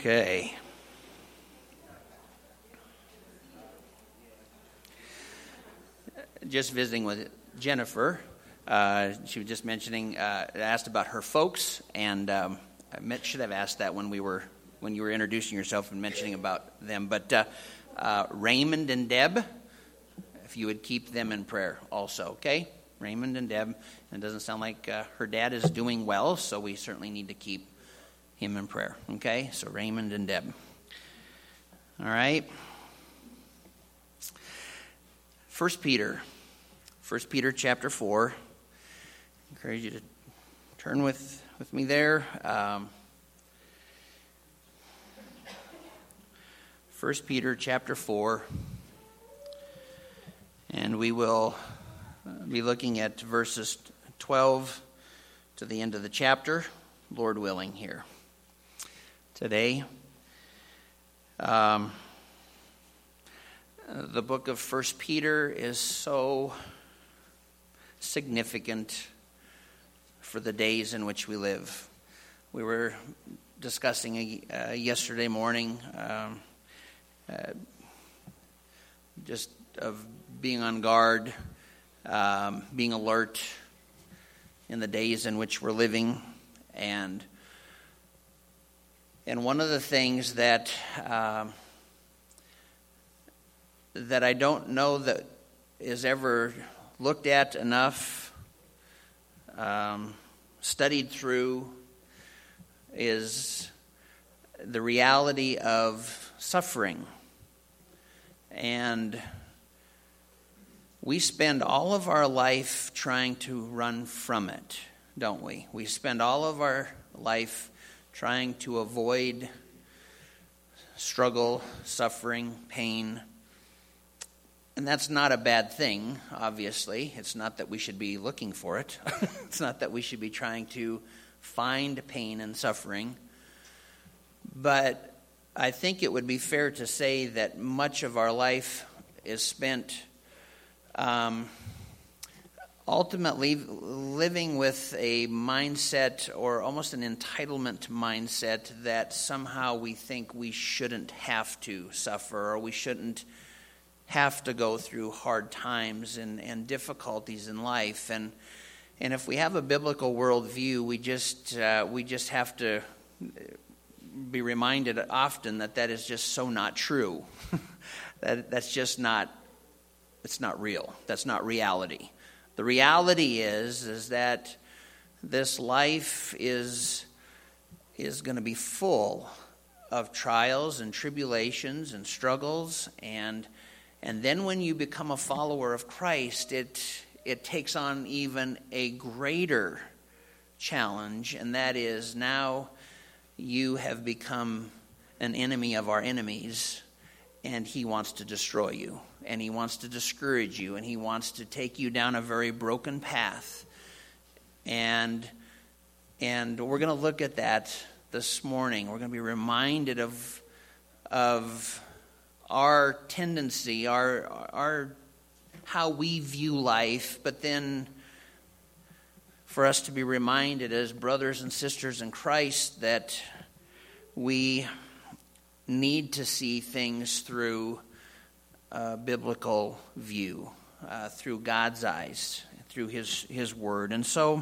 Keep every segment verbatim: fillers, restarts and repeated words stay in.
Okay. Just visiting with Jennifer. Uh, she was just mentioning, uh, asked about her folks, and um, I meant, should have asked that when we were when you were introducing yourself and mentioning about them. But uh, uh, Raymond and Deb, if you would keep them in prayer also, okay? Raymond and Deb. And it doesn't sound like uh, her dad is doing well, so we certainly need to keep him in prayer, okay? So Raymond and Deb. All right. First Peter. First Peter chapter four. I encourage you to turn with, with me there. Um, First Peter chapter four. And we will be looking at verses twelve to the end of the chapter, Lord willing, here today. Um, the book of First Peter is so significant for the days in which we live. We were discussing uh, yesterday morning um, uh, just of being on guard, um, being alert in the days in which we're living, and and one of the things that um, that I don't know that is ever looked at enough, um, studied through, is the reality of suffering. And we spend all of our life trying to run from it, don't we? We spend all of our life trying to avoid struggle, suffering, pain. And that's not a bad thing, obviously. It's not that we should be looking for it. It's not that we should be trying to find pain and suffering. But I think it would be fair to say that much of our life is spent um, ultimately living with a mindset or almost an entitlement mindset that somehow we think we shouldn't have to suffer or we shouldn't have to go through hard times and, and difficulties in life. And and if we have a biblical worldview, we just uh, we just have to be reminded often that that is just so not true. that that's just not it's not real. That's not reality. The reality is is that this life is is going to be full of trials and tribulations and struggles, and and then when you become a follower of Christ, it it takes on even a greater challenge, and that is now you have become an enemy of our enemies, and he wants to destroy you, and he wants to discourage you, and he wants to take you down a very broken path. And and we're going to look at that this morning. We're going to be reminded of of our tendency, our our how we view life, but then for us to be reminded as brothers and sisters in Christ that we need to see things through a biblical view, uh, through God's eyes, through His His Word. And so,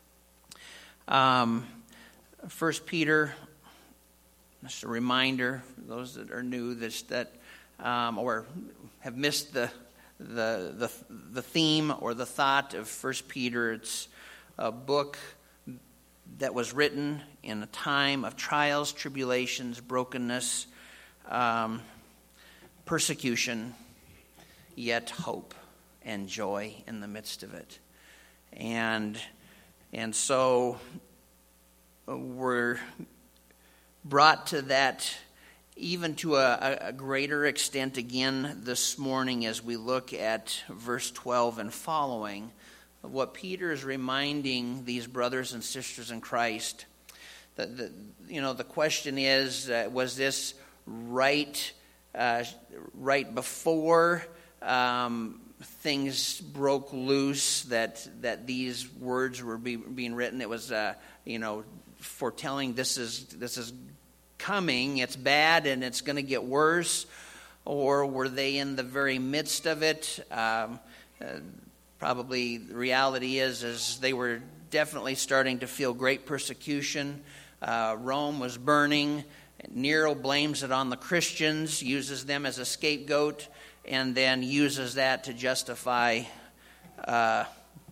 um, First Peter, just a reminder for those that are new, this that um, or have missed the the the the theme or the thought of First Peter. It's a book that was written in a time of trials, tribulations, brokenness, um, persecution, yet hope and joy in the midst of it. And and so we're brought to that even to a, a greater extent again this morning as we look at verse twelve and following. What Peter is reminding these brothers and sisters in Christ, that the, you know, the question is, uh, was this right, uh, right before um, things broke loose that that these words were be, being written? It was, uh, you know, foretelling this is this is coming, it's bad and it's going to get worse? Or were they in the very midst of it? Um, uh, probably the reality is, is they were definitely starting to feel great persecution. Uh, Rome was burning. Nero blames it on the Christians, uses them as a scapegoat, and then uses that to justify uh,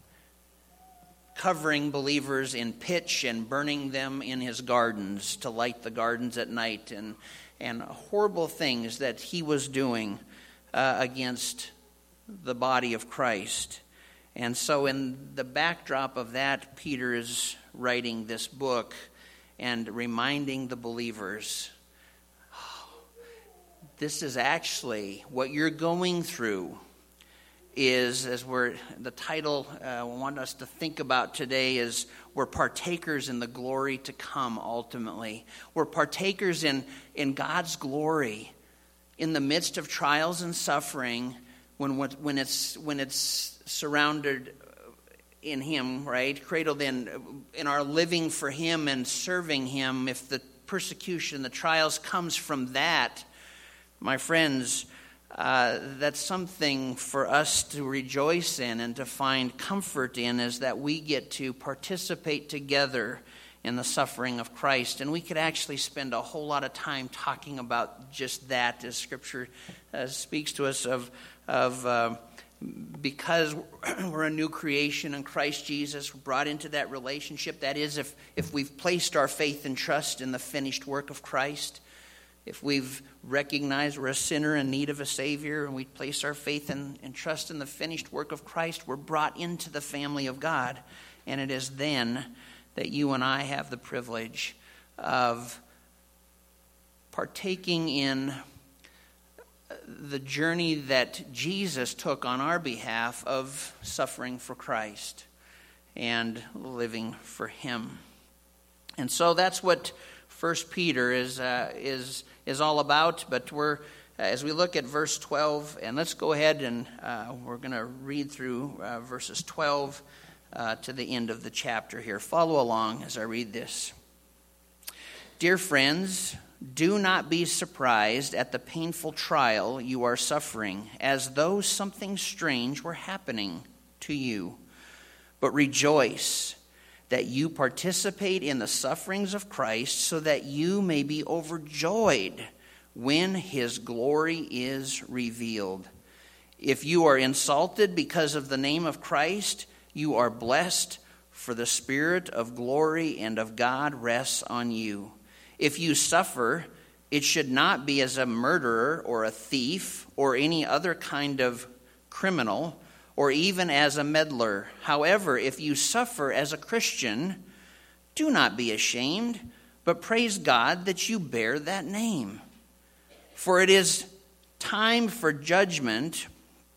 covering believers in pitch and burning them in his gardens to light the gardens at night, and and horrible things that he was doing uh, against the body of Christ. And so in the backdrop of that, Peter is writing this book and reminding the believers, oh, this is actually what you're going through is, as we're, the title uh, I want us to think about today is, we're partakers in the glory to come ultimately. We're partakers in, in God's glory in the midst of trials and suffering when, when, it's, when it's surrounded in Him, right? Cradled in, in our living for Him and serving Him. If the persecution, the trials comes from that, my friends, Uh, that's something for us to rejoice in and to find comfort in, is that we get to participate together in the suffering of Christ. And we could actually spend a whole lot of time talking about just that, as Scripture uh, speaks to us of, of uh, because we're a new creation in Christ Jesus, brought into that relationship. That is, if, if we've placed our faith and trust in the finished work of Christ. If we've recognized we're a sinner in need of a Savior, and we place our faith and, and trust in the finished work of Christ, we're brought into the family of God. And it is then that you and I have the privilege of partaking in the journey that Jesus took on our behalf of suffering for Christ and living for Him. And so that's what First Peter is uh, is is all about. But we're as we look at verse twelve, and let's go ahead and uh, we're going to read through uh, verses twelve uh, to the end of the chapter here. Follow along as I read this. Dear friends, do not be surprised at the painful trial you are suffering, as though something strange were happening to you. But rejoice that you participate in the sufferings of Christ, so that you may be overjoyed when His glory is revealed. If you are insulted because of the name of Christ, you are blessed, for the Spirit of glory and of God rests on you. If you suffer, it should not be as a murderer or a thief or any other kind of criminal, or even as a meddler. However, if you suffer as a Christian, do not be ashamed, but praise God that you bear that name. For it is time for judgment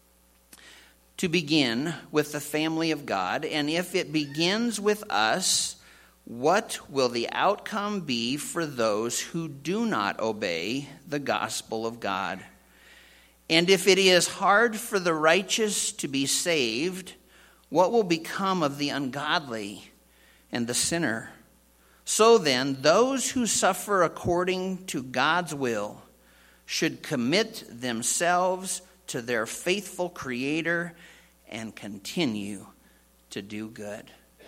to begin with the family of God, and if it begins with us, what will the outcome be for those who do not obey the gospel of God? And if it is hard for the righteous to be saved, what will become of the ungodly and the sinner? So then, those who suffer according to God's will should commit themselves to their faithful Creator and continue to do good.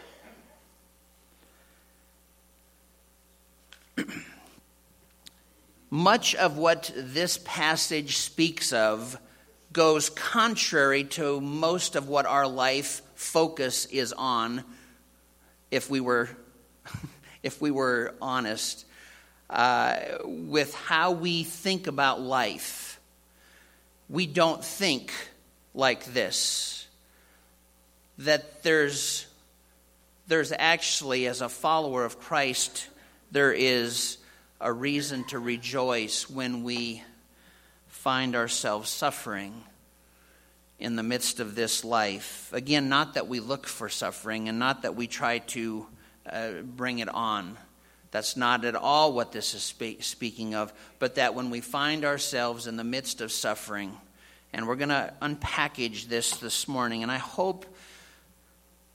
Much of what this passage speaks of goes contrary to most of what our life focus is on, if we were, if we were honest, uh, with how we think about life. We don't think like this, that there's, there's actually, as a follower of Christ, there is a reason to rejoice when we find ourselves suffering in the midst of this life. Again, not that we look for suffering and not that we try to uh, bring it on. That's not at all what this is spe- speaking of, but that when we find ourselves in the midst of suffering, and we're going to unpackage this this morning, and I hope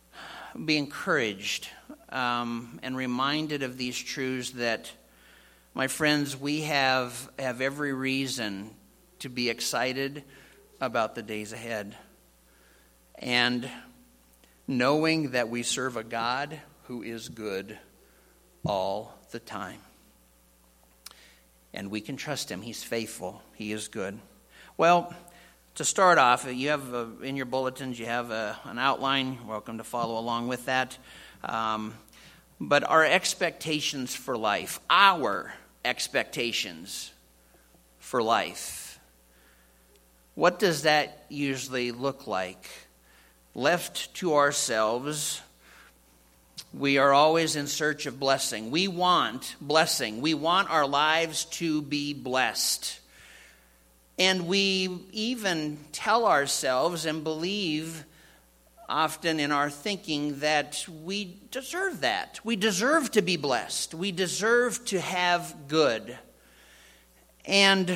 be encouraged um, and reminded of these truths that My friends, we have, have every reason to be excited about the days ahead. And knowing that we serve a God who is good all the time. And we can trust him. He's faithful. He is good. Well, to start off, you have a, in your bulletins, you have a, an outline. You're welcome to follow along with that. Um, but our expectations for life, our expectations for life, what does that usually look like? Left to ourselves, we are always in search of blessing. We want blessing. We want our lives to be blessed. And we even tell ourselves and believe often in our thinking that we deserve that. We deserve to be blessed. We deserve to have good. And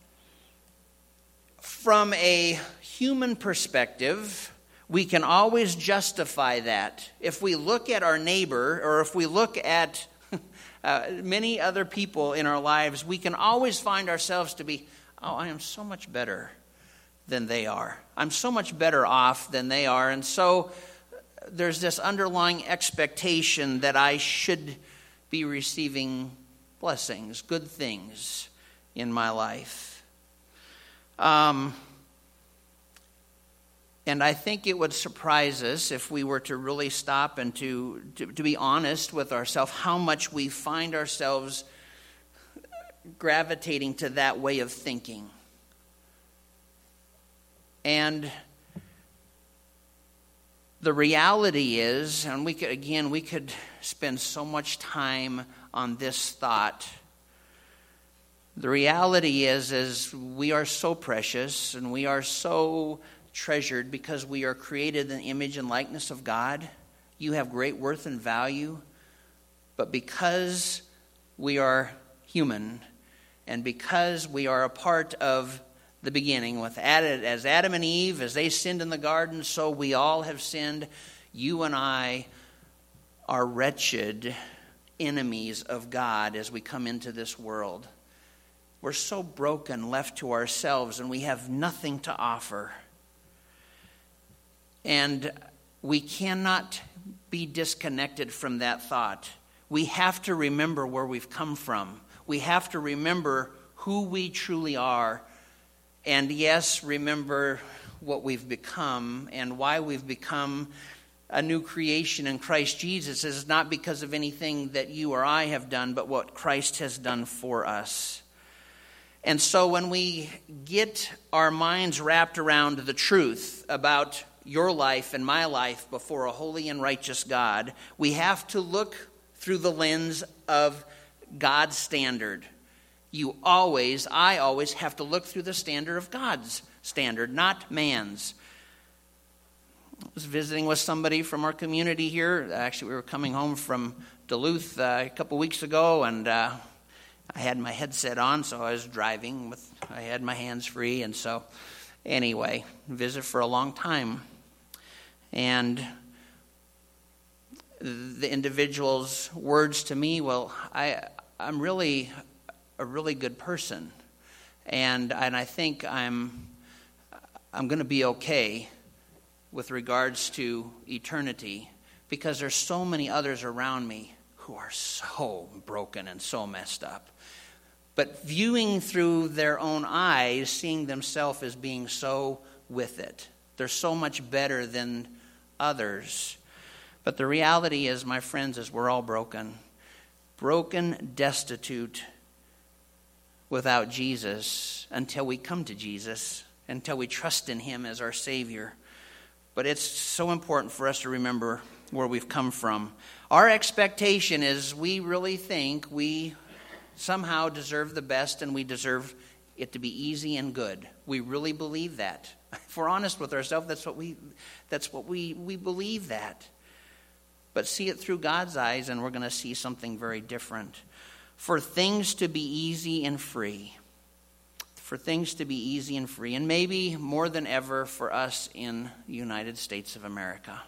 from a human perspective, we can always justify that. If we look at our neighbor, or if we look at uh, many other people in our lives, we can always find ourselves to be, oh, I am so much better than they are. I'm so much better off than they are. And so there's this underlying expectation that I should be receiving blessings, good things in my life. Um, and I think it would surprise us if we were to really stop and to, to, to be honest with ourselves, how much we find ourselves gravitating to that way of thinking. And the reality is, and we could, again, we could spend so much time on this thought. The reality is, is we are so precious and we are so treasured because we are created in the image and likeness of God. You have great worth and value. But because we are human, and because we are a part of the beginning, with Adam, as Adam and Eve, as they sinned in the garden, so we all have sinned. You and I are wretched enemies of God as we come into this world. We're so broken, left to ourselves, and we have nothing to offer. And we cannot be disconnected from that thought. We have to remember where we've come from. We have to remember who we truly are. And yes, remember what we've become and why we've become a new creation in Christ Jesus is not because of anything that you or I have done, but what Christ has done for us. And so when we get our minds wrapped around the truth about your life and my life before a holy and righteous God, we have to look through the lens of God's standard. You always, I always have to look through the standard of God's standard, not man's. I was visiting with somebody from our community here. Actually, we were coming home from Duluth uh, a couple weeks ago, and uh, I had my headset on, so I was driving with, I had my hands free, and so anyway, visit for a long time. And the individual's words to me, well, I, I'm really a really good person, and and I think I'm I'm going to be okay with regards to eternity because there's so many others around me who are so broken and so messed up. But viewing through their own eyes, seeing themselves as being so with it, they're so much better than others. But the reality is, my friends, is we're all broken, broken, destitute, without Jesus until we come to Jesus, until we trust in him as our Savior. But it's so important for us to remember where we've come from. Our expectation is we really think we somehow deserve the best and we deserve it to be easy and good. We really believe that. If we're honest with ourselves, that's what we that's what we, we believe that. But see it through God's eyes and we're going to see something very different. For things to be easy and free. For things to be easy and free. And maybe more than ever for us in the United States of America.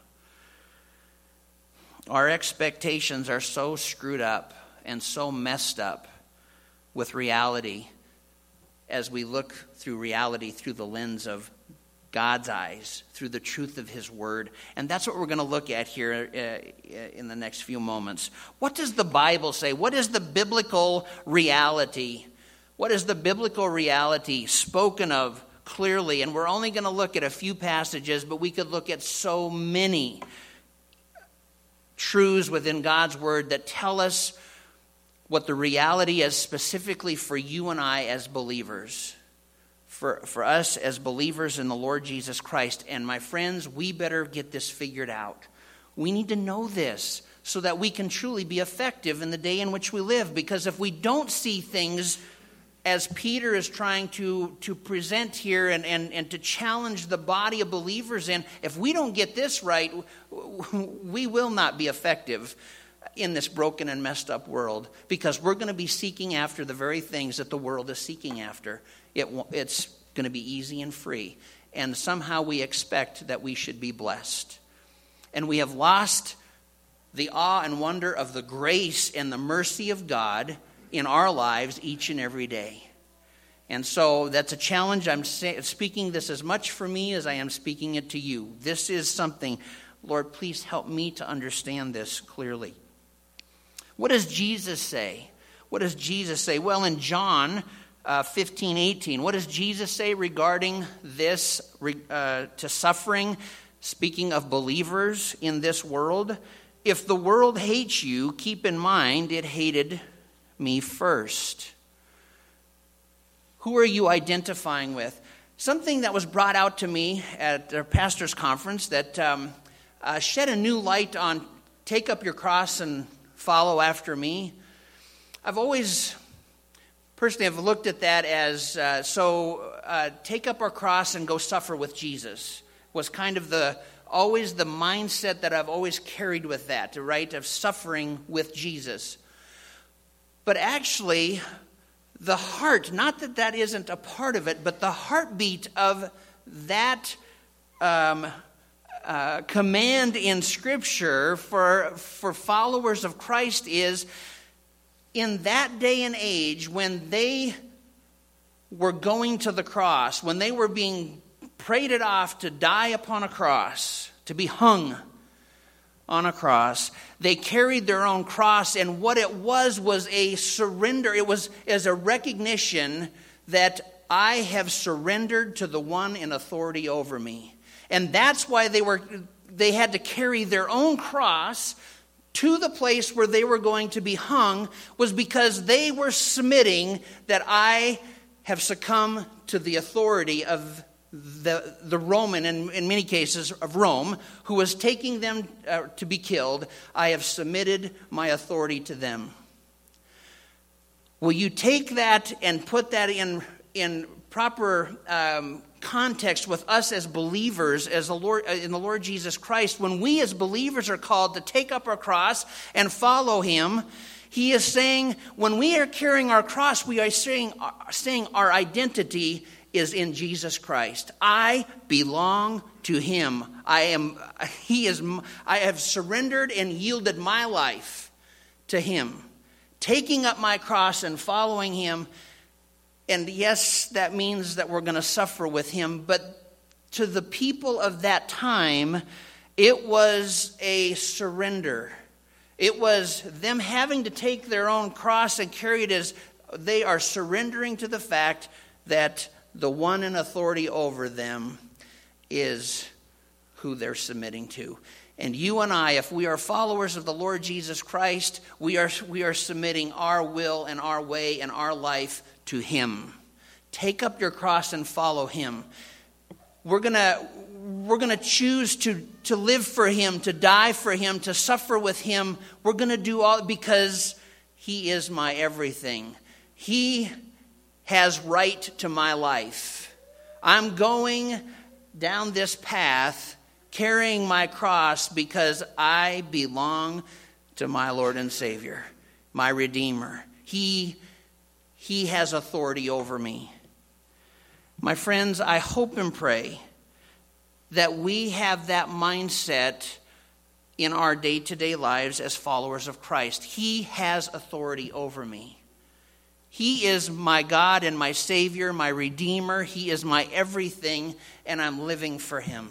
Our expectations are so screwed up and so messed up with reality as we look through reality through the lens of God's eyes, through the truth of his word. And that's what we're going to look at here uh, in the next few moments. What does the Bible say? What is the biblical reality? What is the biblical reality spoken of clearly? And we're only going to look at a few passages, but we could look at so many truths within God's word that tell us what the reality is specifically for you and I as believers. For, for us as believers in the Lord Jesus Christ. And my friends, we better get this figured out. We need to know this so that we can truly be effective in the day in which we live. Because if we don't see things as Peter is trying to, to present here and, and, and to challenge the body of believers in, if we don't get this right, we will not be effective in this broken and messed up world, because we're going to be seeking after the very things that the world is seeking after. It, it's going to be easy and free, and somehow we expect that we should be blessed. And we have lost the awe and wonder of the grace and the mercy of God in our lives each and every day. And so that's a challenge. I'm speaking this as much for me as I am speaking it to you. This is something, Lord, please help me to understand this clearly. What does Jesus say? What does Jesus say? Well, in John uh, fifteen eighteen, what does Jesus say regarding this, uh, to suffering, speaking of believers in this world? If the world hates you, keep in mind it hated me first. Who are you identifying with? Something that was brought out to me at our pastor's conference that um, uh, shed a new light on take up your cross and follow after me. I've always, personally, I've looked at that as, uh, so uh, take up our cross and go suffer with Jesus was kind of the, always the mindset that I've always carried with that, right, of suffering with Jesus. But actually, the heart, not that that isn't a part of it, but the heartbeat of that um Uh, command in Scripture for, for followers of Christ is, in that day and age when they were going to the cross, when they were being paraded off to die upon a cross, to be hung on a cross, they carried their own cross, and what it was was a surrender. It was as a recognition that I have surrendered to the one in authority over me. And that's why they were they had to carry their own cross to the place where they were going to be hung, was because they were submitting that I have succumbed to the authority of the, the Roman, in, in many cases of Rome, who was taking them uh, to be killed. I have submitted my authority to them. Will you take that and put that in, in proper um, context with us as believers, as the Lord in the Lord Jesus Christ? When we as believers are called to take up our cross and follow him, he is saying, when we are carrying our cross, we are saying, saying our identity is in Jesus Christ. I belong to him. I am. He is. I have surrendered and yielded my life to him, taking up my cross and following him. And yes, that means that we're going to suffer with him. But to the people of that time, it was a surrender. It was them having to take their own cross and carry it as they are surrendering to the fact that the one in authority over them is who they're submitting to. And you and I, if we are followers of the Lord Jesus Christ, we are we are submitting our will and our way and our life to him. Take up your cross and follow him. We're gonna we're gonna choose to to live for him, to die for him, to suffer with him. We're gonna do all because he is my everything. He has right to my life. I'm going down this path carrying my cross because I belong to my Lord and Savior, my Redeemer. He, he has authority over me. My friends, I hope and pray that we have that mindset in our day-to-day lives as followers of Christ. He has authority over me. He is my God and my Savior, my Redeemer. He is my everything, and I'm living for him.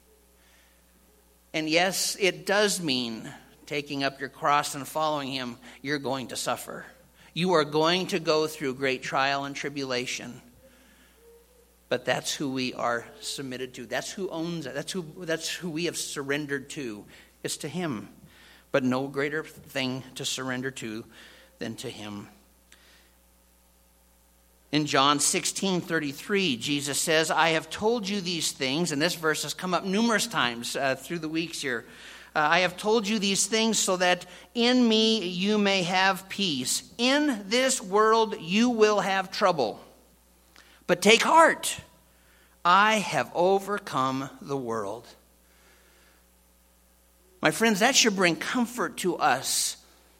And yes, it does mean taking up your cross and following him. You're going to suffer. You are going to go through great trial and tribulation. But that's who we are submitted to. That's who owns it. That's who, that's who we have surrendered to. It's to him. But no greater thing to surrender to than to him. In John sixteen thirty-three, Jesus says, I have told you these things, and this verse has come up numerous times uh, through the weeks here. Uh, I have told you these things so that in me you may have peace. In this world you will have trouble. But take heart, I have overcome the world. My friends, that should bring comfort to us.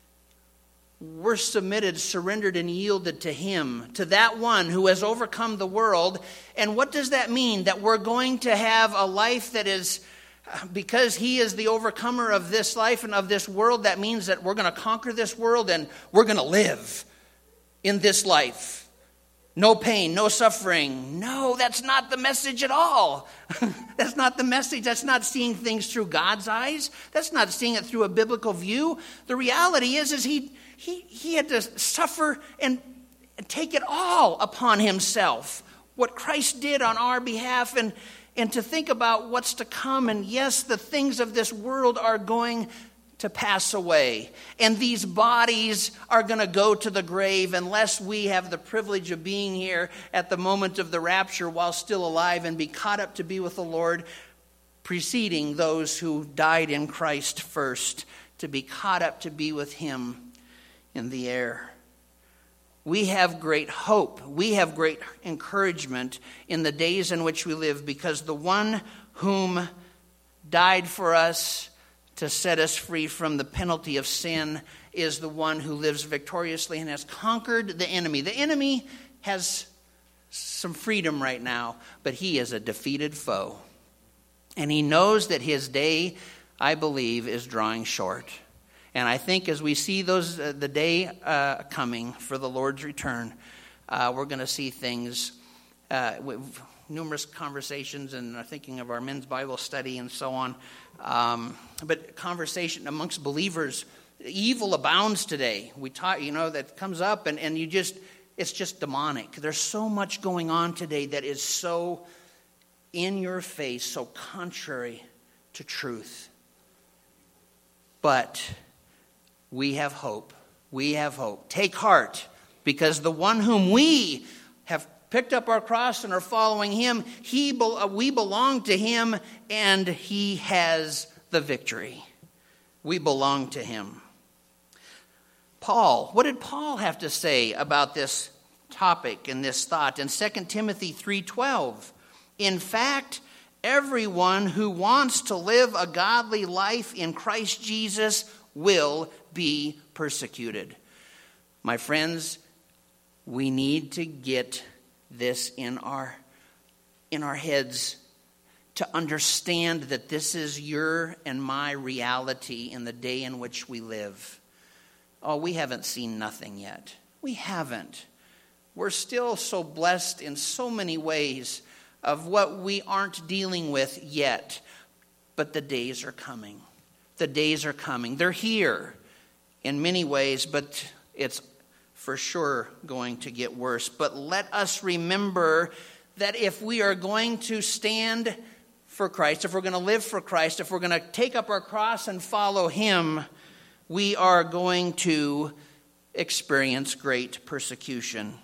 We're submitted, surrendered, and yielded to him, to that one who has overcome the world. And what does that mean? That we're going to have a life that is, because he is the overcomer of this life and of this world, that means that we're going to conquer this world and we're going to live in this life. No pain, no suffering. No, that's not the message at all. That's not the message. That's not seeing things through God's eyes. That's not seeing it through a biblical view. The reality is, is he he he had to suffer and take it all upon himself. What Christ did on our behalf, and and to think about what's to come. And yes, the things of this world are going to pass away. And these bodies are going to go to the grave unless we have the privilege of being here at the moment of the rapture while still alive and be caught up to be with the Lord, preceding those who died in Christ first, to be caught up to be with him in the air. We have great hope. We have great encouragement in the days in which we live, because the one whom died for us to set us free from the penalty of sin is the one who lives victoriously and has conquered the enemy. The enemy has some freedom right now, but he is a defeated foe. And he knows that his day, I believe, is drawing short. And I think as we see those uh, the day uh, coming for the Lord's return, uh, we're going to see things, uh, with numerous conversations, and I'm thinking of our men's Bible study and so on. Um, but conversation amongst believers, evil abounds today. We talk, you know, that comes up, and, and you just, it's just demonic. There's so much going on today that is so in your face, so contrary to truth. But we have hope. We have hope. Take heart, because the one whom we have picked up our cross and are following him, he, we belong to him, and he has the victory. We belong to him. Paul, what did Paul have to say about this topic and this thought in Second Timothy three twelve? In fact, everyone who wants to live a godly life in Christ Jesus will be persecuted. My friends, we need to get this in our in our heads, to understand that this is your and my reality in the day in which we live. Oh, we haven't seen nothing yet. We haven't. We're still so blessed in so many ways of what we aren't dealing with yet. But the days are coming. The days are coming. They're here in many ways, but it's for sure going to get worse. But let us remember that if we are going to stand for Christ, if we're going to live for Christ, if we're going to take up our cross and follow him, we are going to experience great persecution.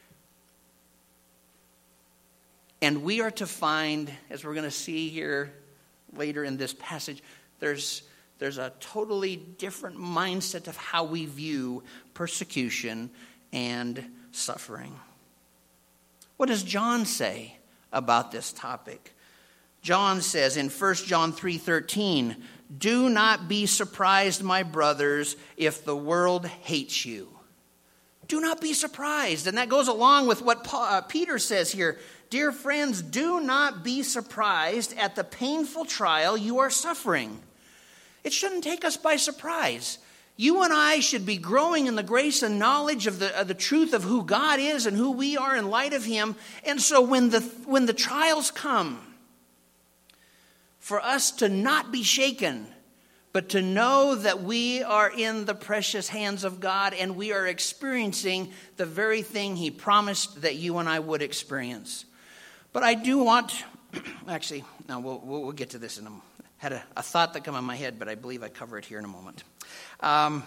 And we are to find, as we're going to see here later in this passage, there's There's a totally different mindset of how we view persecution and suffering. What does John say about this topic? John says in First John three thirteen, "Do not be surprised, my brothers, if the world hates you." Do not be surprised. And that goes along with what Paul, uh, Peter says here. Dear friends, do not be surprised at the painful trial you are suffering. It shouldn't take us by surprise. You and I should be growing in the grace and knowledge of the, of the truth of who God is and who we are in light of him. And so when the, when the trials come, for us to not be shaken, but to know that we are in the precious hands of God and we are experiencing the very thing he promised that you and I would experience. But I do want, actually, no, we'll, we'll get to this in a moment. Had a, a thought that came in my head, but I believe I cover it here in a moment. Um,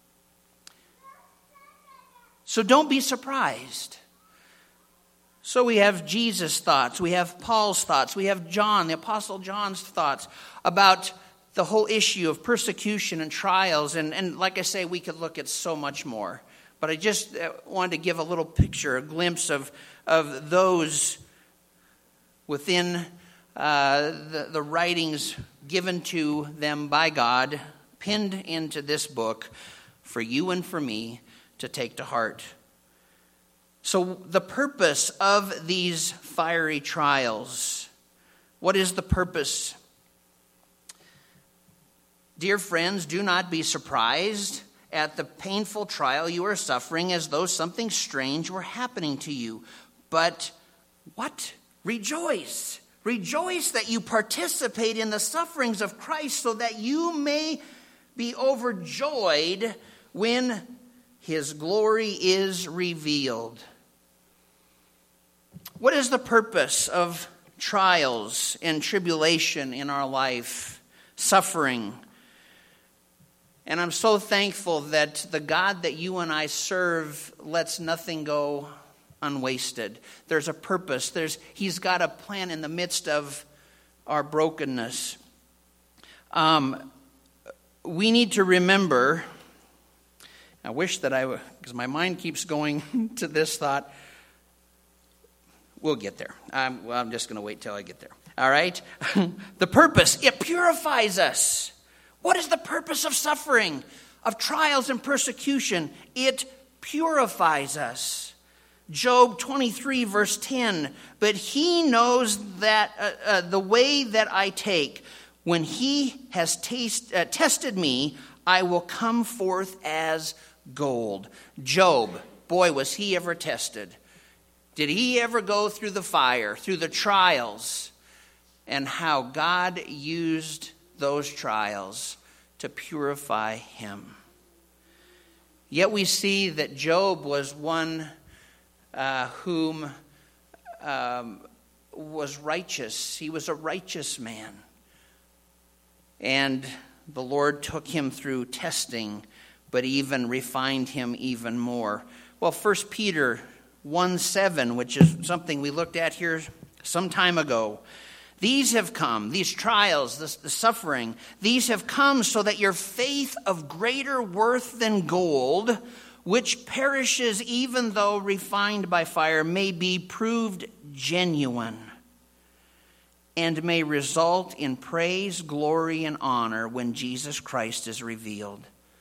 so don't be surprised. So we have Jesus' thoughts, we have Paul's thoughts, we have John, the Apostle John's thoughts about the whole issue of persecution and trials. And, and like I say, we could look at so much more. But I just wanted to give a little picture, a glimpse of, of those within uh, the, the writings given to them by God, pinned into this book for you and for me to take to heart. So the purpose of these fiery trials, what is the purpose? Dear friends, do not be surprised at the painful trial you are suffering as though something strange were happening to you. But what? Rejoice. Rejoice that you participate in the sufferings of Christ so that you may be overjoyed when his glory is revealed. What is the purpose of trials and tribulation in our life? Suffering. And I'm so thankful that the God that you and I serve lets nothing go unwasted. There's a purpose. There's He's got a plan in the midst of our brokenness. Um, we need to remember, I wish that I, because my mind keeps going to this thought. We'll get there. Um, well, I'm just going to wait till I get there. All right? The purpose, it purifies us. What is the purpose of suffering, of trials and persecution? It purifies us. Job twenty-three, verse ten. But he knows that uh, uh, the way that I take, when he has taste, uh, tested me, I will come forth as gold. Job, boy, was he ever tested. Did he ever go through the fire, through the trials, and how God used those trials to purify him. Yet we see that Job was one uh, whom um, was righteous. He was a righteous man. And the Lord took him through testing, but even refined him even more. Well, First Peter one seven, which is something we looked at here some time ago. These have come, these trials, this, the suffering, these have come so that your faith of greater worth than gold, which perishes even though refined by fire, may be proved genuine and may result in praise, glory, and honor when Jesus Christ is revealed.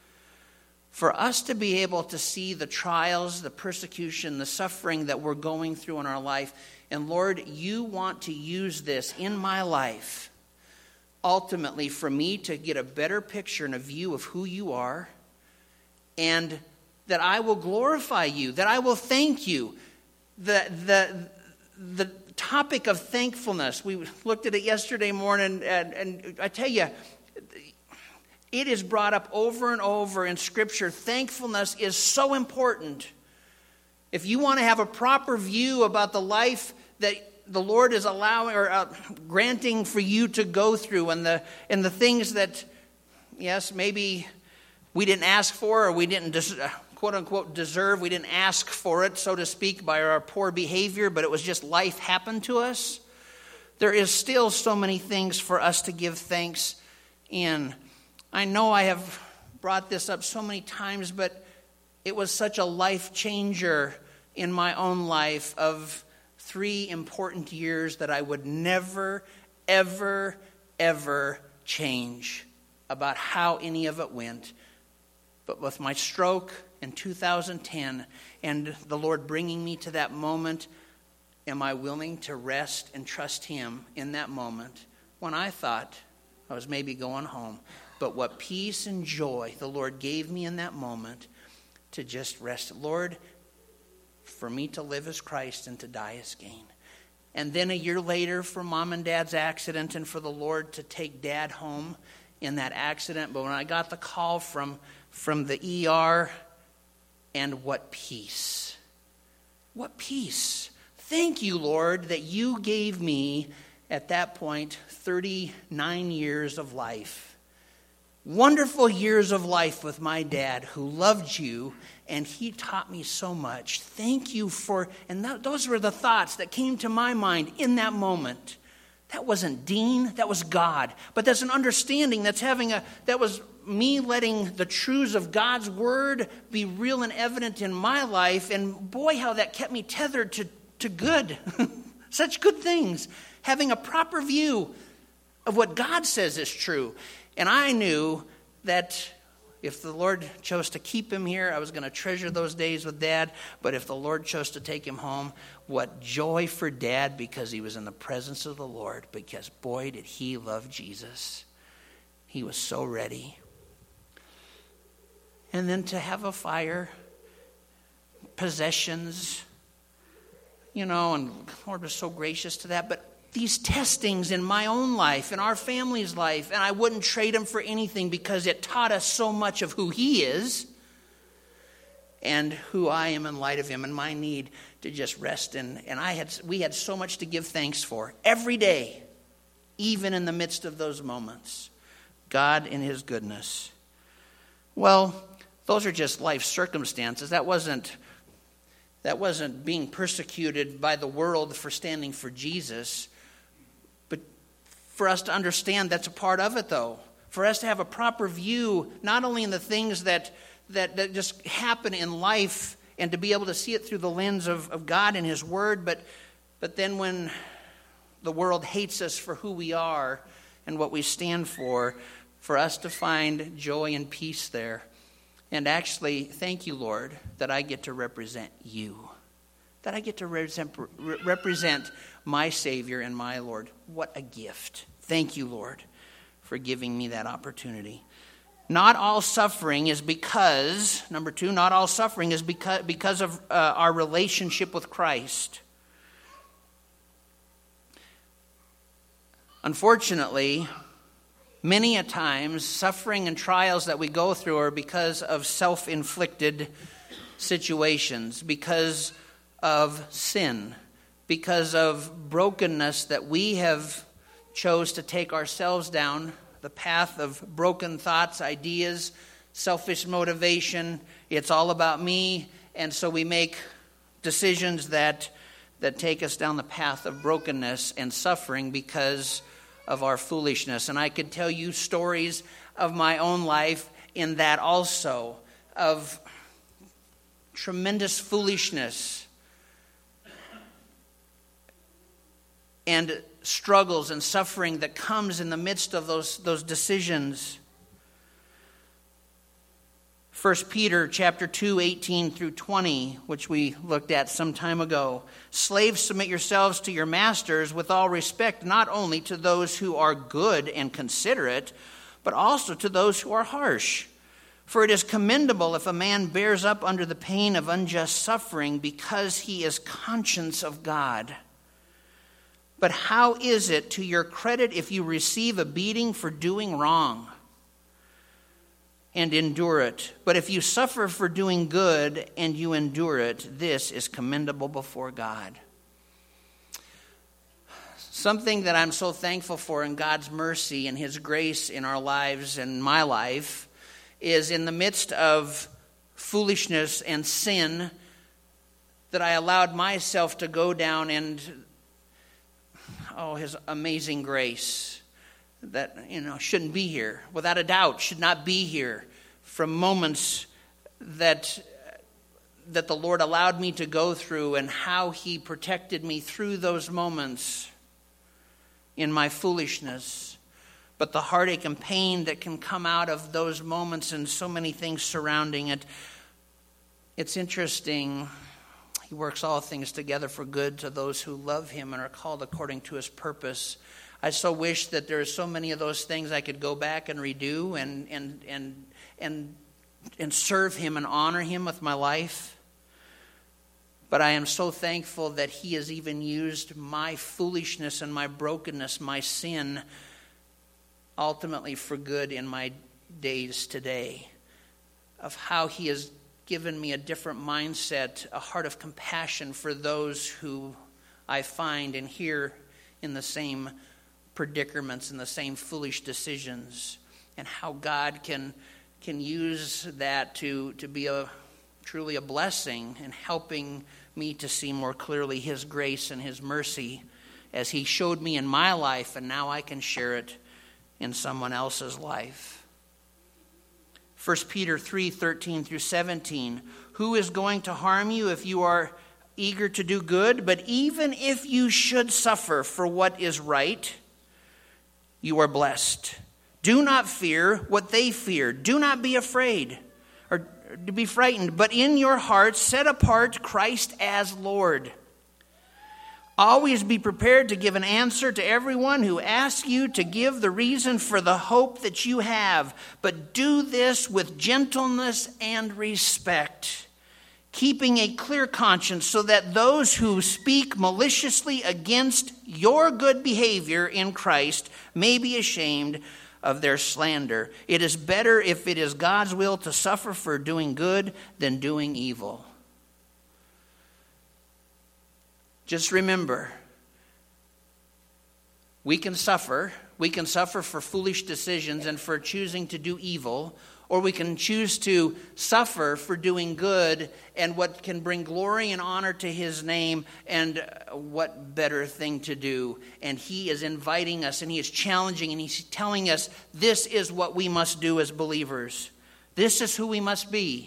For us to be able to see the trials, the persecution, the suffering that we're going through in our life, and Lord, you want to use this in my life, ultimately for me to get a better picture and a view of who you are, and that I will glorify you, that I will thank you. The, the, the topic of thankfulness, we looked at it yesterday morning, and, and I tell you, it is brought up over and over in Scripture. Thankfulness is so important. If you want to have a proper view about the life that the Lord is allowing or uh, granting for you to go through, and the and the things that, yes, maybe we didn't ask for, or we didn't des- quote unquote deserve, we didn't ask for it, so to speak, by our poor behavior, but it was just life happened to us. There is still so many things for us to give thanks in. I know I have brought this up so many times, but it was such a life changer in my own life of three important years that I would never, ever, ever change about how any of it went. But with my stroke in two thousand ten and the Lord bringing me to that moment, am I willing to rest and trust Him in that moment when I thought I was maybe going home? but what peace and joy the Lord gave me in that moment to just rest. Lord, for me to live as Christ and to die as gain. And then a year later for Mom and Dad's accident and for the Lord to take Dad home in that accident. But when I got the call from, from the E R, and what peace. What peace. Thank you, Lord, that you gave me at that point thirty-nine years of life. Wonderful years of life with my dad who loved you, and he taught me so much. Thank you for, and that, those were the thoughts that came to my mind in that moment. That wasn't Dean, that was God. But that's an understanding, that's having a, that was me letting the truths of God's word be real and evident in my life. And boy, how that kept me tethered to, to good. Such good things. Having a proper view of what God says is true. And I knew that if the Lord chose to keep him here, I was going to treasure those days with Dad. But if the Lord chose to take him home, what joy for Dad, because he was in the presence of the Lord. Because boy, did he love Jesus. He was so ready. And then to have a fire, possessions, you know, and the Lord was so gracious to that. But these testings in my own life, in our family's life, and I wouldn't trade them for anything because it taught us so much of who he is and who I am in light of him and my need to just rest in. And I had, we had so much to give thanks for every day, even in the midst of those moments. God in his goodness. Well, those are just life circumstances. That wasn't, that wasn't being persecuted by the world for standing for Jesus. For us to understand that's a part of it, though. For us to have a proper view, not only in the things that that, that just happen in life, and to be able to see it through the lens of, of God and his word, but but then when the world hates us for who we are and what we stand for, for us to find joy and peace there. And actually, thank you, Lord, that I get to represent you. That I get to represent, represent my Savior and my Lord. What a gift. Thank you, Lord, for giving me that opportunity. Not all suffering is because, number two, not all suffering is because, because of uh, our relationship with Christ. Unfortunately, many a times, suffering and trials that we go through are because of self-inflicted situations, because of sin, because of brokenness that we have chose to take ourselves down the path of broken thoughts, ideas, selfish motivation. It's all about me, and so we make decisions that that take us down the path of brokenness and suffering because of our foolishness. And I could tell you stories of my own life in that also, of tremendous foolishness and struggles and suffering that comes in the midst of those, those decisions. First Peter chapter two, eighteen through twenty, which we looked at some time ago. Slaves, submit yourselves to your masters with all respect, not only to those who are good and considerate, but also to those who are harsh. For it is commendable if a man bears up under the pain of unjust suffering because he is conscious of God. But how is it to your credit if you receive a beating for doing wrong and endure it? But if you suffer for doing good and you endure it, this is commendable before God. Something that I'm so thankful for in God's mercy and his grace in our lives and my life is in the midst of foolishness and sin that I allowed myself to go down, and oh, his amazing grace that, you know, shouldn't be here. Without a doubt, should not be here. From moments that that the Lord allowed me to go through, and how he protected me through those moments in my foolishness. But the heartache and pain that can come out of those moments and so many things surrounding it. It's interesting. He works all things together for good to those who love him and are called according to his purpose. I so wish that there are so many of those things I could go back and redo and and and and and serve him and honor him with my life. But I am so thankful that he has even used my foolishness and my brokenness, my sin, ultimately for good in my days today, of how he has given me a different mindset, a heart of compassion for those who I find and hear in the same predicaments and the same foolish decisions, and how God can can use that to, to be a truly a blessing in helping me to see more clearly his grace and his mercy as he showed me in my life, and now I can share it in someone else's life. First Peter three, thirteen through seventeen. Who is going to harm you if you are eager to do good? But even if you should suffer for what is right, you are blessed. Do not fear what they fear. Do not be afraid or to be frightened. But in your hearts set apart Christ as Lord. Always be prepared to give an answer to everyone who asks you to give the reason for the hope that you have. But do this with gentleness and respect, keeping a clear conscience, so that those who speak maliciously against your good behavior in Christ may be ashamed of their slander. It is better, if it is God's will, to suffer for doing good than doing evil. Just remember, we can suffer. We can suffer for foolish decisions and for choosing to do evil, or we can choose to suffer for doing good and what can bring glory and honor to his name, and what better thing to do. And he is inviting us, and he is challenging, and he's telling us this is what we must do as believers. This is who we must be.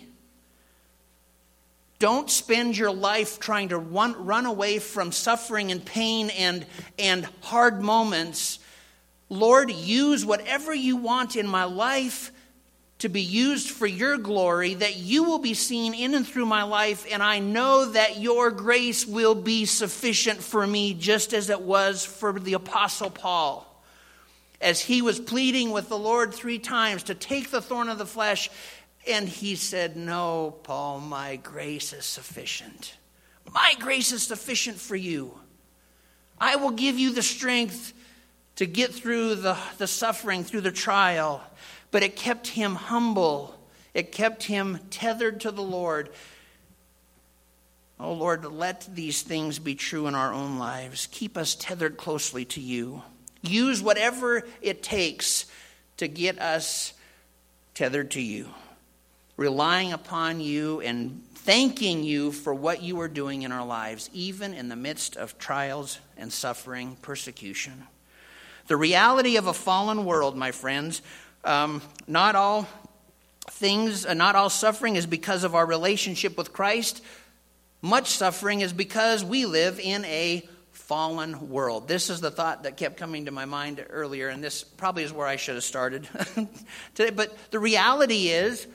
Don't spend your life trying to run, run away from suffering and pain and, and hard moments. Lord, use whatever you want in my life to be used for your glory, that you will be seen in and through my life, and I know that your grace will be sufficient for me, just as it was for the Apostle Paul. As he was pleading with the Lord three times to take the thorn of the flesh, and he said, no, Paul, my grace is sufficient. My grace is sufficient for you. I will give you the strength to get through the, the suffering, through the trial. But it kept him humble. It kept him tethered to the Lord. Oh, Lord, let these things be true in our own lives. Keep us tethered closely to you. Use whatever it takes to get us tethered to you, relying upon you and thanking you for what you are doing in our lives, even in the midst of trials and suffering, persecution. The reality of a fallen world, my friends, um, not all things, uh, not all suffering is because of our relationship with Christ. Much suffering is because we live in a fallen world. This is the thought that kept coming to my mind earlier, and this probably is where I should have started today. But the reality is,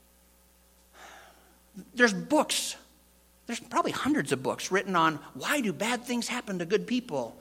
there's books. There's probably hundreds of books written on why do bad things happen to good people.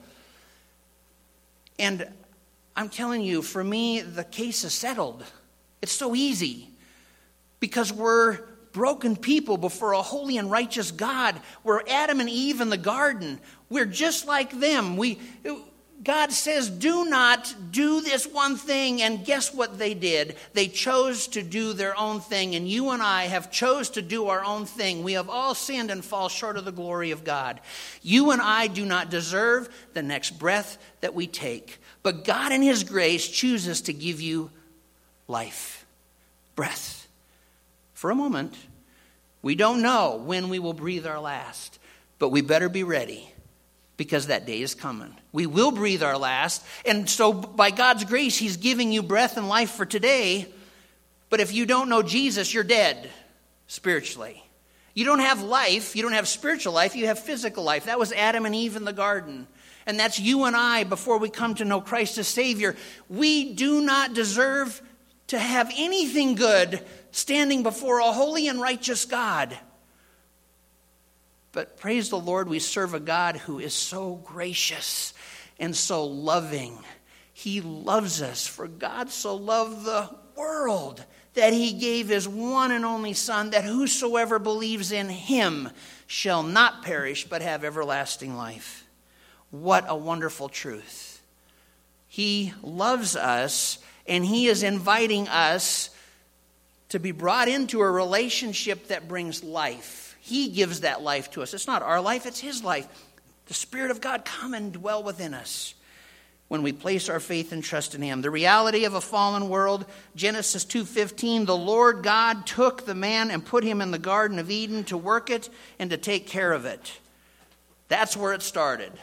And I'm telling you, for me, the case is settled. It's so easy because we're broken people before a holy and righteous God. We're Adam and Eve in the garden. We're just like them. We, God says, do not do this one thing. And guess what they did? They chose to do their own thing. And you and I have chose to do our own thing. We have all sinned and fall short of the glory of God. You and I do not deserve the next breath that we take. But God in his grace chooses to give you life, breath. For a moment, we don't know when we will breathe our last, but we better be ready because that day is coming. We will breathe our last, and so by God's grace, he's giving you breath and life for today. But if you don't know Jesus, you're dead spiritually. You don't have life, you don't have spiritual life, you have physical life. That was Adam and Eve in the garden. And that's you and I before we come to know Christ as Savior. We do not deserve to have anything good standing before a holy and righteous God. But praise the Lord, we serve a God who is so gracious and so loving. He loves us, for God so loved the world that he gave his one and only Son, that whosoever believes in him shall not perish but have everlasting life. What a wonderful truth. He loves us, and he is inviting us to be brought into a relationship that brings life. He gives that life to us. It's not our life, it's his life. The Spirit of God come and dwell within us when we place our faith and trust in him. The reality of a fallen world, Genesis two fifteen, the Lord God took the man and put him in the Garden of Eden to work it and to take care of it. That's where it started.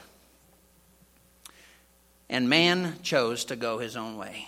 And man chose to go his own way.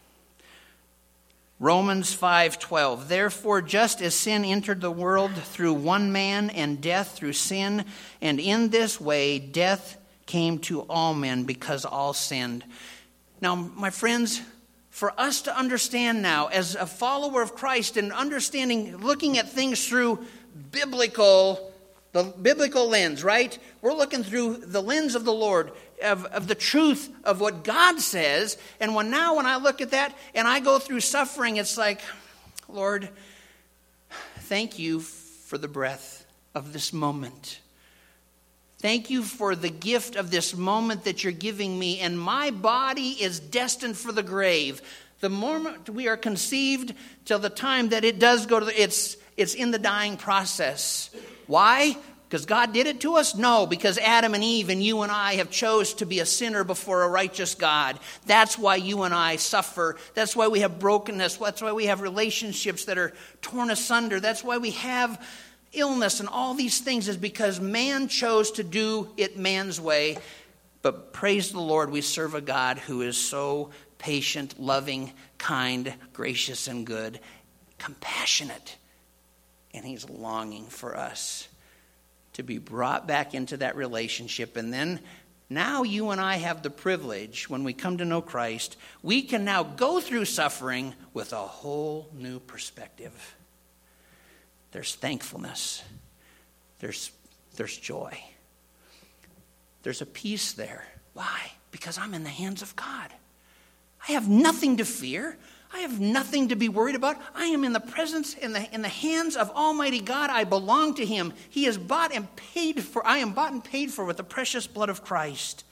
Romans five twelve, therefore just as sin entered the world through one man and death through sin, and in this way death came to all men because all sinned. Now, my friends, for us to understand now as a follower of Christ and understanding, looking at things through biblical, the biblical lens, right? We're looking through the lens of the Lord, of, of the truth of what God says. And when now when I look at that and I go through suffering, it's like, Lord, thank you for the breath of this moment. Thank you for the gift of this moment that you're giving me. And my body is destined for the grave. The moment we are conceived till the time that it does go to the, it's, it's in the dying process. Why? Because God did it to us? No, because Adam and Eve and you and I have chose to be a sinner before a righteous God. That's why you and I suffer. That's why we have brokenness. That's why we have relationships that are torn asunder. That's why we have illness and all these things, is because man chose to do it man's way. But praise the Lord, we serve a God who is so patient, loving, kind, gracious, and good, compassionate. And he's longing for us to be brought back into that relationship. And then now you and I have the privilege, when we come to know Christ, we can now go through suffering with a whole new perspective. There's thankfulness. There's, there's joy. There's a peace there. Why? Because I'm in the hands of God. I have nothing to fear. I have nothing to be worried about. I am in the presence, in the, in the hands of Almighty God. I belong to him. He is bought and paid for. I am bought and paid for with the precious blood of Christ.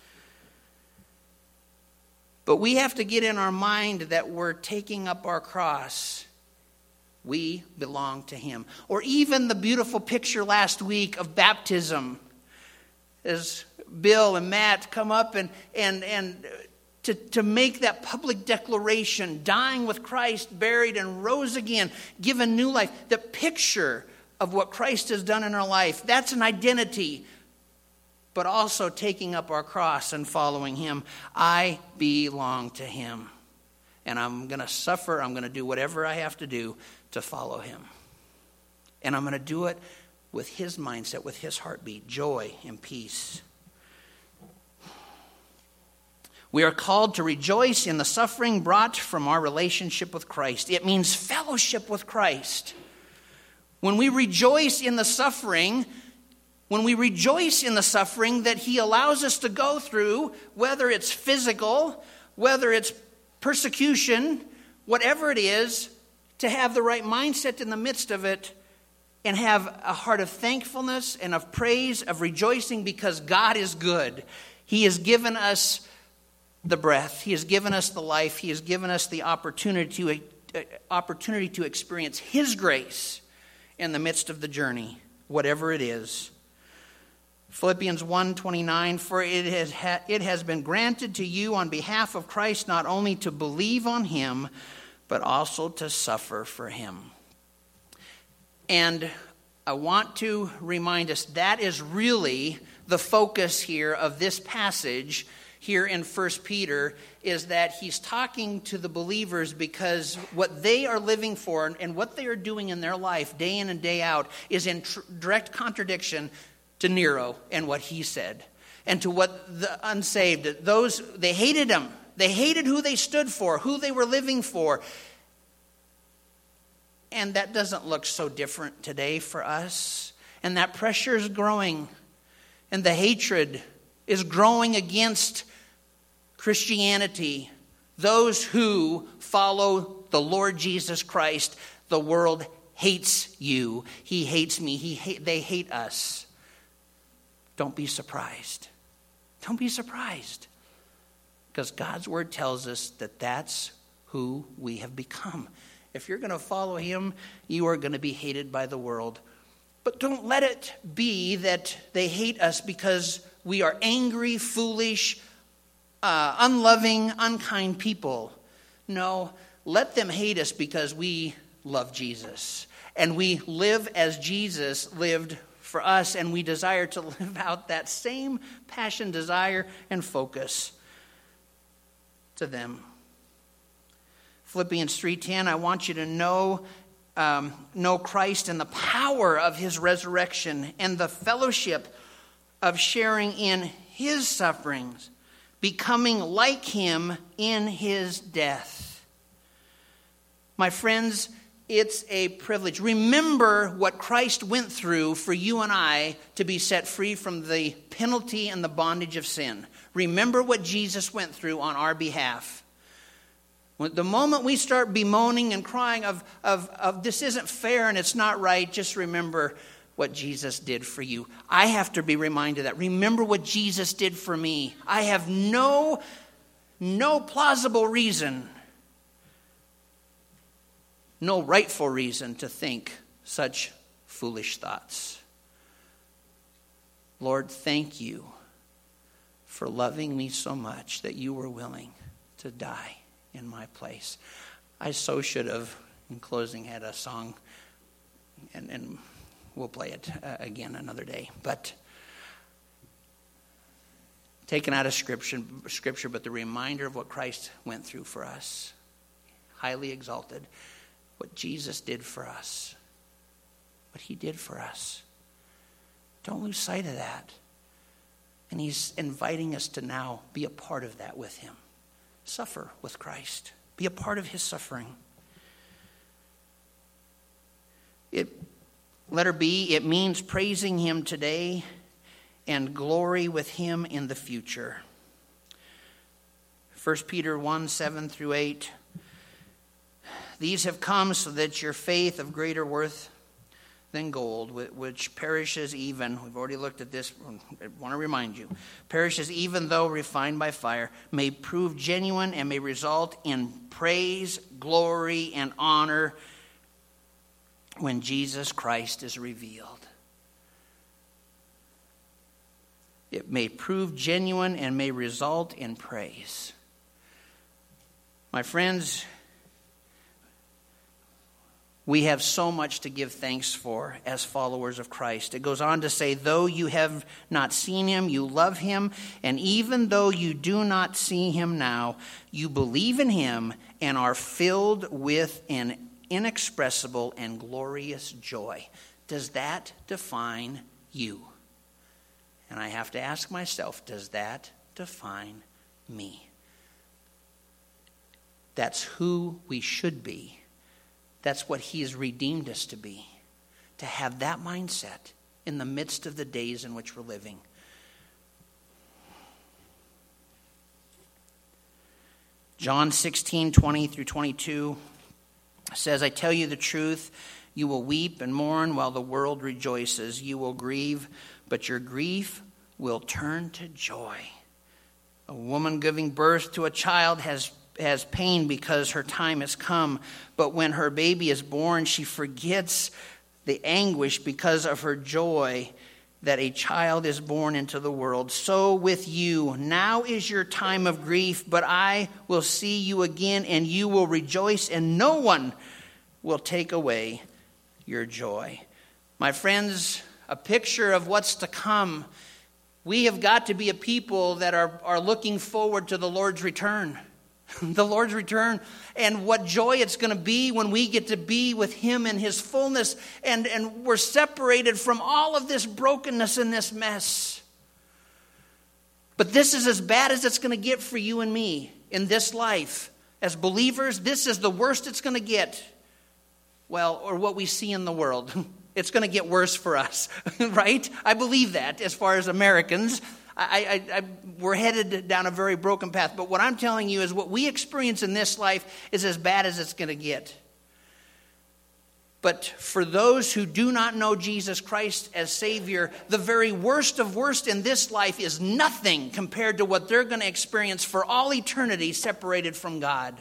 But we have to get in our mind that we're taking up our cross. We belong to him. Or even the beautiful picture last week of baptism, as Bill and Matt come up and and and to, to make that public declaration, dying with Christ, buried and rose again, given new life. The picture of what Christ has done in our life, that's an identity. But also taking up our cross and following him. I belong to him. And I'm going to suffer. I'm going to do whatever I have to do to follow him. And I'm going to do it with his mindset, with his heartbeat, joy and peace. We are called to rejoice in the suffering brought from our relationship with Christ. It means fellowship with Christ. When we rejoice in the suffering, when we rejoice in the suffering that he allows us to go through, whether it's physical, whether it's persecution, whatever it is, to have the right mindset in the midst of it and have a heart of thankfulness and of praise, of rejoicing, because God is good. He has given us the breath. He has given us the life. He has given us the opportunity to, uh, opportunity to experience his grace in the midst of the journey, whatever it is. Philippians one twenty-nine, for it has, ha- it has been granted to you on behalf of Christ not only to believe on him, but also to suffer for him. And I want to remind us that is really the focus here of this passage here in First Peter, is that he's talking to the believers because what they are living for and what they are doing in their life day in and day out is in tr- direct contradiction to Nero and what he said, and to what the unsaved, those, they hated him. They hated who they stood for, who they were living for. And that doesn't look so different today for us. And that pressure is growing. And the hatred is growing against Christianity. Those who follow the Lord Jesus Christ, the world hates you. He hates me. He hate, they hate us. Don't be surprised. Don't be surprised. Because God's word tells us that that's who we have become. If you're going to follow him, you are going to be hated by the world. But don't let it be that they hate us because we are angry, foolish, uh, unloving, unkind people. No, let them hate us because we love Jesus. And we live as Jesus lived for us, and we desire to live out that same passion, desire, and focus to them. Philippians three ten, I want you to know, um, know Christ and the power of his resurrection and the fellowship of sharing in his sufferings, becoming like him in his death. My friends, it's a privilege. Remember what Christ went through for you and I to be set free from the penalty and the bondage of sin. Remember what Jesus went through on our behalf. When the moment we start bemoaning and crying of, of, of this isn't fair and it's not right, just remember what Jesus did for you. I have to be reminded of that. Remember what Jesus did for me. I have no, no plausible reason, no rightful reason to think such foolish thoughts. Lord, thank you for loving me so much that you were willing to die in my place. I so should have, in closing, had a song, and, and we'll play it uh, again another day. But taken out of scripture, scripture, but the reminder of what Christ went through for us, highly exalted. What Jesus did for us. What he did for us. Don't lose sight of that. And he's inviting us to now be a part of that with him. Suffer with Christ. Be a part of his suffering. It, letter B, it means praising him today and glory with him in the future. First Peter one, seven through eight. These have come so that your faith of greater worth than gold, which perishes even, we've already looked at this, I want to remind you, perishes even though refined by fire, may prove genuine and may result in praise, glory, and honor when Jesus Christ is revealed. It may prove genuine and may result in praise. My friends, we have so much to give thanks for as followers of Christ. It goes on to say, though you have not seen him, you love him. And even though you do not see him now, you believe in him and are filled with an inexpressible and glorious joy. Does that define you? And I have to ask myself, does that define me? That's who we should be. That's what he has redeemed us to be. To have that mindset in the midst of the days in which we're living. John sixteen, twenty through twenty-two says, I tell you the truth, you will weep and mourn while the world rejoices. You will grieve, but your grief will turn to joy. A woman giving birth to a child has has pain because her time has come. But when her baby is born, she forgets the anguish because of her joy that a child is born into the world. So with you, now is your time of grief, but I will see you again and you will rejoice and no one will take away your joy. My friends, a picture of what's to come. We have got to be a people that are, are looking forward to the Lord's return. The Lord's return and what joy it's going to be when we get to be with him in his fullness and, and we're separated from all of this brokenness and this mess. But this is as bad as it's going to get for you and me in this life. As believers, this is the worst it's going to get. Well, or what we see in the world. It's going to get worse for us, right? I believe that as far as Americans. I, I, I, we're headed down a very broken path. But what I'm telling you is what we experience in this life is as bad as it's going to get. But for those who do not know Jesus Christ as Savior, the very worst of worst in this life is nothing compared to what they're going to experience for all eternity separated from God.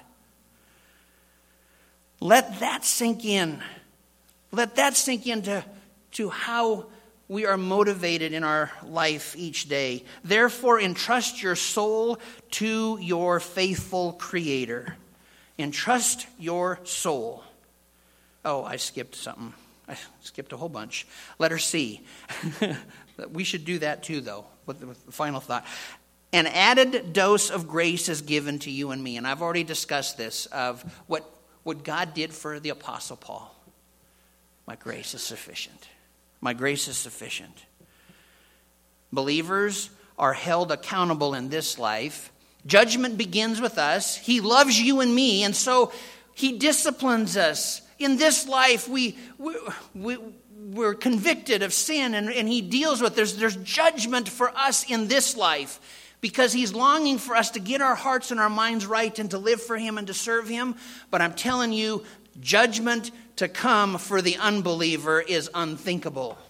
Let that sink in. Let that sink into to how we are motivated in our life each day. Therefore, entrust your soul to your faithful Creator. Entrust your soul. Oh, I skipped something. I skipped a whole bunch. Letter C. We should do that too, though, with the, with the final thought. An added dose of grace is given to you and me. And I've already discussed this, of what, what God did for the Apostle Paul. My grace is sufficient. My grace is sufficient. Believers are held accountable in this life. Judgment begins with us. He loves you and me, and so He disciplines us. In this life, we, we, we, we're convicted of sin, and, and He deals with, there's, there's judgment for us in this life, because He's longing for us to get our hearts and our minds right and to live for Him and to serve Him. But I'm telling you, judgment to come for the unbeliever is unthinkable.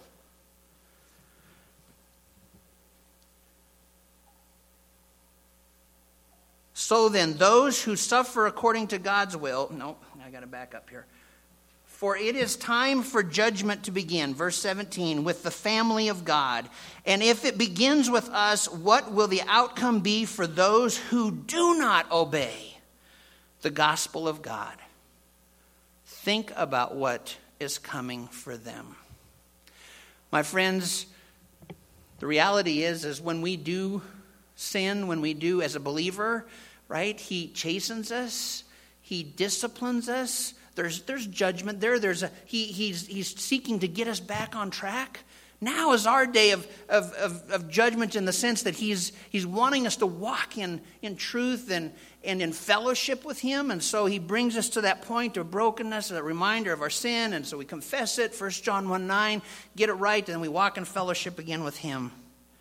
So then, those who suffer according to God's will, no, I got to back up here. For it is time for judgment to begin, verse seventeen, with the family of God. And if it begins with us, what will the outcome be for those who do not obey the gospel of God? Think about what is coming for them. My friends, the reality is, is when we do sin, when we do as a believer, right, He chastens us, He disciplines us. There's there's judgment there. There's a he he's he's seeking to get us back on track. Now is our day of, of, of, of judgment, in the sense that he's he's wanting us to walk in, in truth and, and in fellowship with Him. And so He brings us to that point of brokenness, a reminder of our sin. And so we confess it, First John one nine, get it right, and we walk in fellowship again with Him.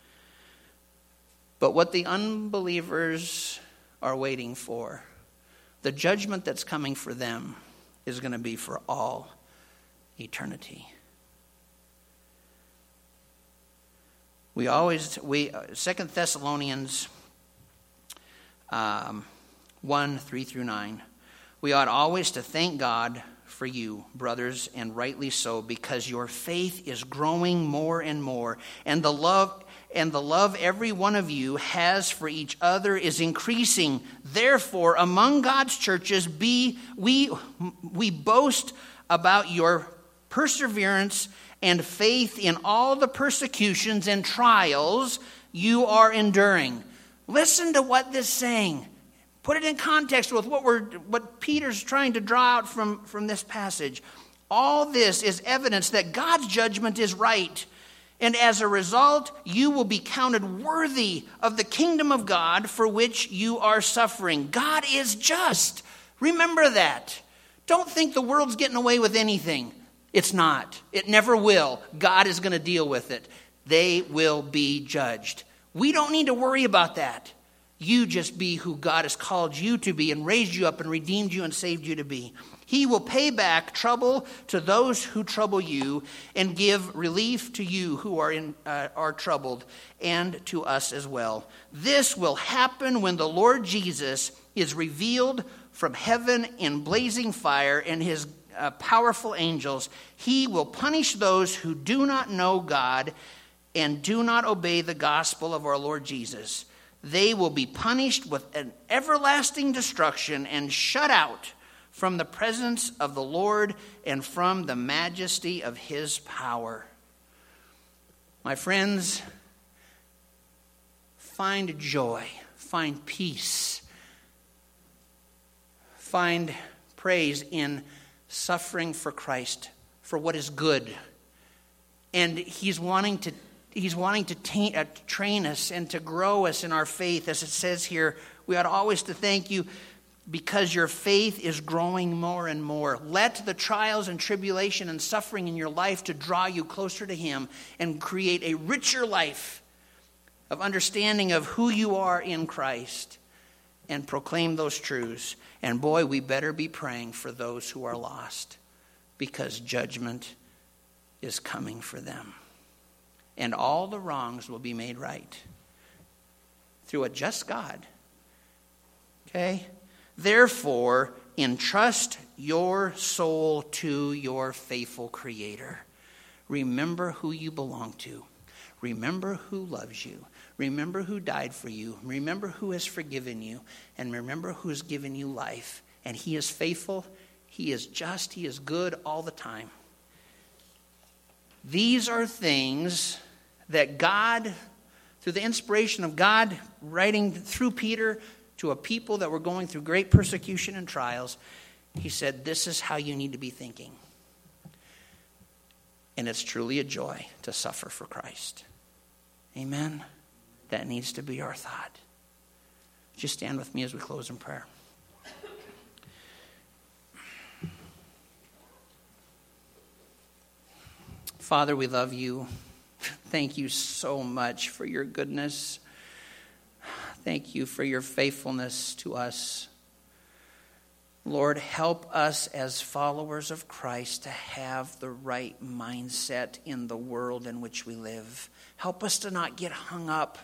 But what the unbelievers are waiting for, the judgment that's coming for them, is going to be for all eternity. We always, we Second Thessalonians um, one, three through nine. We ought always to thank God for you, brothers, and rightly so, because your faith is growing more and more, and the love and the love every one of you has for each other is increasing. Therefore, among God's churches, be we we boast about your perseverance and faith in all the persecutions and trials you are enduring. Listen to what this is saying. Put it in context with what we're what Peter's trying to draw out from, from this passage. All this is evidence that God's judgment is right. And as a result, you will be counted worthy of the kingdom of God for which you are suffering. God is just. Remember that. Don't think the world's getting away with anything. It's not. It never will. God is going to deal with it. They will be judged. We don't need to worry about that. You just be who God has called you to be and raised you up and redeemed you and saved you to be. He will pay back trouble to those who trouble you and give relief to you who are in uh, are troubled, and to us as well. This will happen when the Lord Jesus is revealed from heaven in blazing fire and His uh, powerful angels. He will punish those who do not know God and do not obey the gospel of our Lord Jesus. They will be punished with an everlasting destruction and shut out from the presence of the Lord and from the majesty of His power. My friends, find joy, find peace, find praise in suffering for Christ, for what is good. And He's wanting to He's wanting to taint, uh, train us and to grow us in our faith. As it says here, we ought always to thank you because your faith is growing more and more. Let the trials and tribulation and suffering in your life to draw you closer to him and create a richer life of understanding of who you are in Christ, and proclaim those truths. And boy, we better be praying for those who are lost, because judgment is coming for them. And all the wrongs will be made right through a just God. Okay? Therefore, entrust your soul to your faithful Creator. Remember who you belong to. Remember who loves you. Remember who died for you. Remember who has forgiven you. And remember who has given you life. And he is faithful. He is just. He is good all the time. These are things that God, through the inspiration of God writing through Peter to a people that were going through great persecution and trials, he said, this is how you need to be thinking. And it's truly a joy to suffer for Christ. Amen? That needs to be our thought. Just stand with me as we close in prayer. Father, we love you. Thank you so much for your goodness. Thank you for your faithfulness to us. Lord, help us as followers of Christ to have the right mindset in the world in which we live. Help us to not get hung up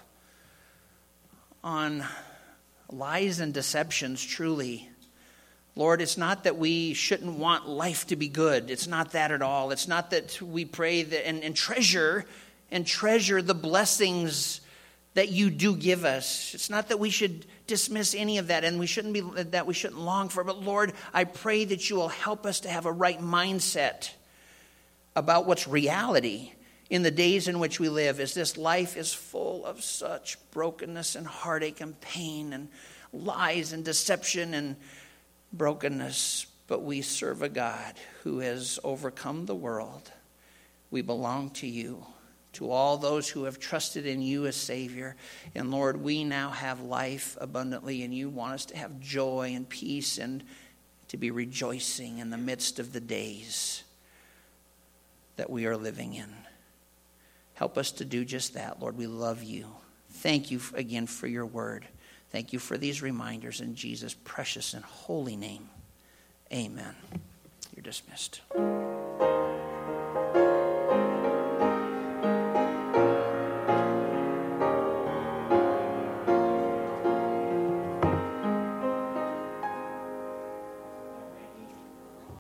on lies and deceptions, truly. Lord, it's not that we shouldn't want life to be good. It's not that at all. It's not that we pray that and, and treasure and treasure the blessings that you do give us. It's not that we should dismiss any of that, and we shouldn't be that we shouldn't long for. But Lord, I pray that you will help us to have a right mindset about what's reality in the days in which we live, as this life is full of such brokenness and heartache and pain and lies and deception and brokenness. But we serve a God who has overcome the world. We belong to you, to all those who have trusted in you as Savior. And Lord, we now have life abundantly, and you want us to have joy and peace and to be rejoicing in the midst of the days that we are living in. Help us to do just that, Lord. We love you. Thank you again for your word. Thank you for these reminders in Jesus' precious and holy name. Amen. You're dismissed.